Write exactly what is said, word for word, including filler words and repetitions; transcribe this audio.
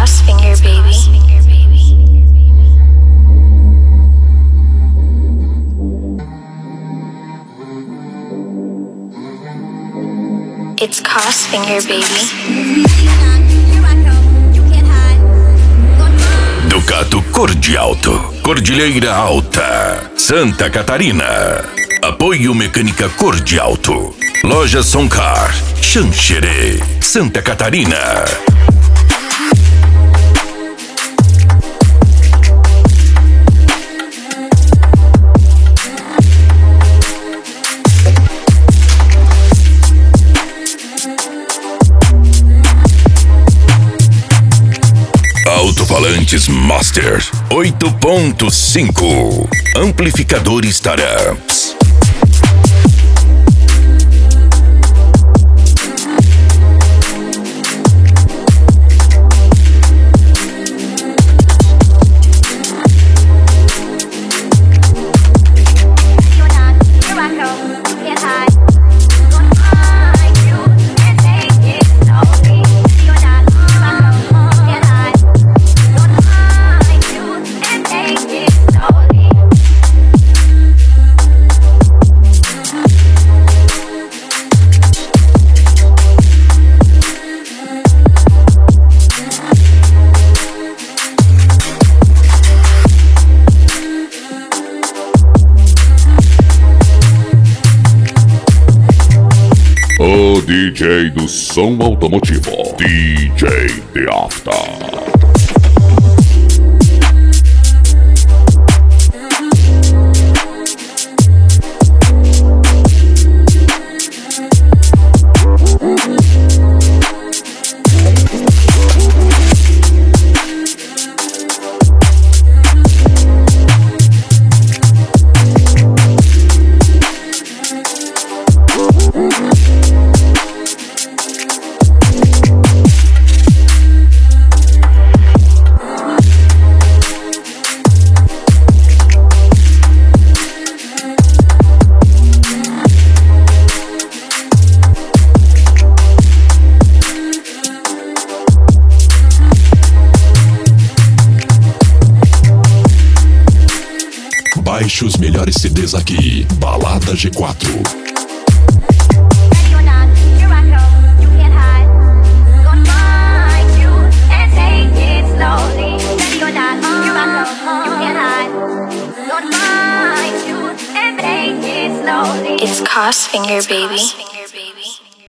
Crossfinger, baby. It's Crossfinger, baby. Ducato Corde Alto, Cordilheira Alta, Santa Catarina. Apoio Mecânica Corde Alto. Loja Soncar, Xanxerê, Santa Catarina. Alto-falantes Master oito ponto cinco. Amplificadores Taramps. O D J do som automotivo, D J The After. Baixe os melhores C Ds aqui. Balada G quatro. It's Crossfinger, baby.